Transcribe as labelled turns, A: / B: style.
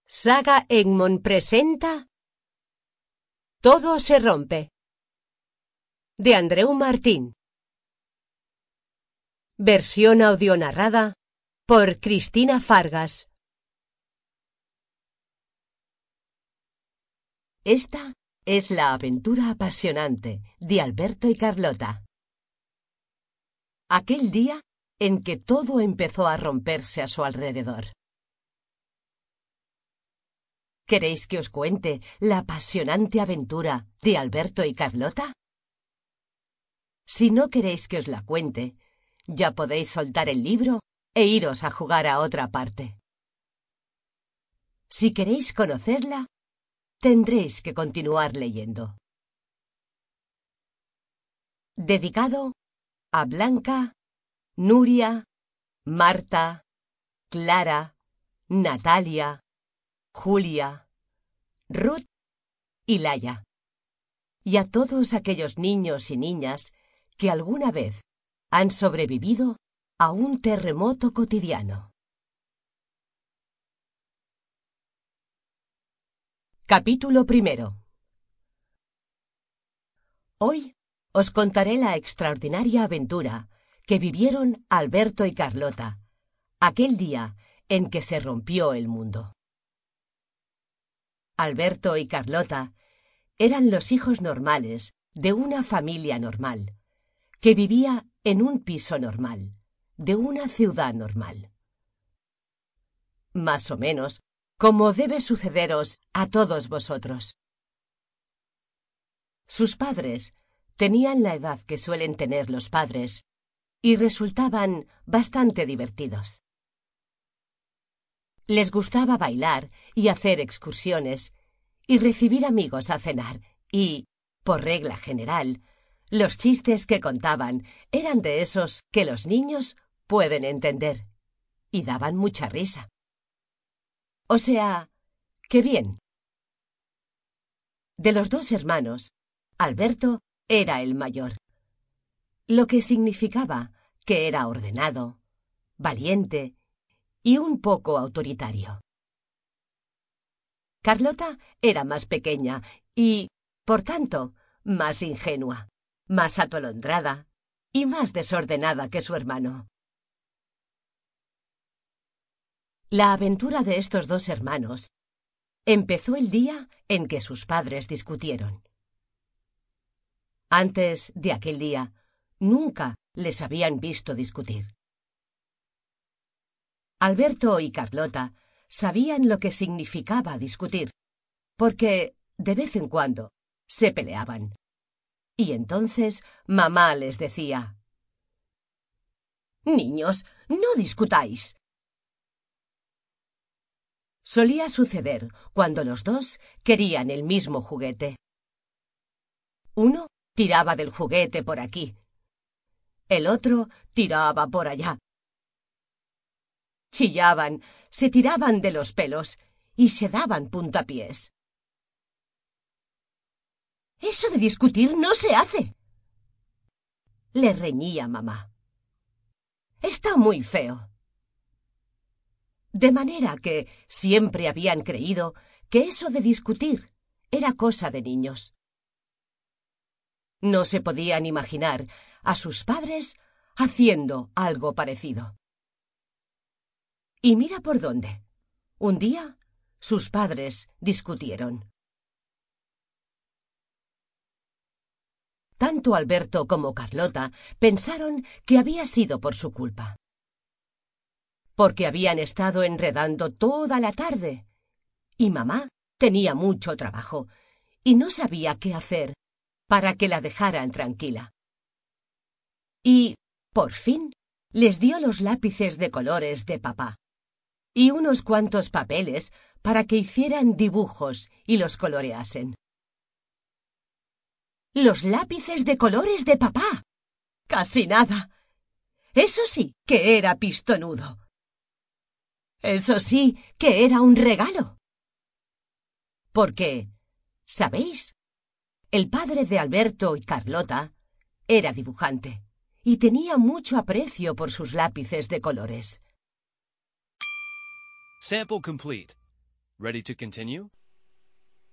A: Saga Egmont presenta Todo se rompe, de Andreu Martín. Versión audionarrada por Cristina Fargas. Esta es la aventura apasionante de Alberto y Carlota. Aquel día en que todo empezó a romperse a su alrededor. ¿Queréis que os cuente la apasionante aventura de Alberto y Carlota? Si no queréis que os la cuente, ya podéis soltar el libro e iros a jugar a otra parte. Si queréis conocerla, tendréis que continuar leyendo. Dedicado a Blanca, Nuria, Marta, Clara, Natalia, Julia, Ruth y Laia, y a todos aquellos niños y niñas que alguna vez han sobrevivido a un terremoto cotidiano. Capítulo 1. Hoy os contaré la extraordinaria aventura que vivieron Alberto y Carlota aquel día en que se rompió el mundo. Alberto y Carlota eran los hijos normales de una familia normal, que vivía en un piso normal, de una ciudad normal. Más o menos como debe sucederos a todos vosotros. Sus padres tenían la edad que suelen tener los padres y resultaban bastante divertidos. Les gustaba bailar y hacer excursiones y recibir amigos a cenar y, por regla general, los chistes que contaban eran de esos que los niños pueden entender y daban mucha risa. O sea, ¡qué bien! De los dos hermanos, Alberto era el mayor, lo que significaba que era ordenado, valiente y un poco autoritario. Carlota era más pequeña y, por tanto, más ingenua, más atolondrada y más desordenada que su hermano. La aventura de estos dos hermanos empezó el día en que sus padres discutieron. Antes de aquel día, nunca les habían visto discutir. Alberto y Carlota sabían lo que significaba discutir, porque, de vez en cuando, se peleaban. Y entonces mamá les decía: «Niños, no discutáis». Solía suceder cuando los dos querían el mismo juguete. Uno tiraba del juguete por aquí. El otro tiraba por allá. Chillaban, se tiraban de los pelos y se daban puntapiés. «Eso de discutir no se hace», le reñía mamá. «Está muy feo». De manera que siempre habían creído que eso de discutir era cosa de niños. No se podían imaginar a sus padres haciendo algo parecido. Y mira por dónde. Un día, sus padres discutieron. Tanto Alberto como Carlota pensaron que había sido por su culpa. Porque habían estado enredando toda la tarde, y mamá tenía mucho trabajo, y no sabía qué hacer para que la dejaran tranquila. Y, por fin, les dio los lápices de colores de papá y unos cuantos papeles para que hicieran dibujos y los coloreasen. ¡Los lápices de colores de papá! ¡Casi nada! Eso sí que era pistonudo. Eso sí que era un regalo. Porque, ¿sabéis? El padre de Alberto y Carlota era dibujante y tenía mucho aprecio por sus lápices de colores.
B: Sample complete. Ready to continue?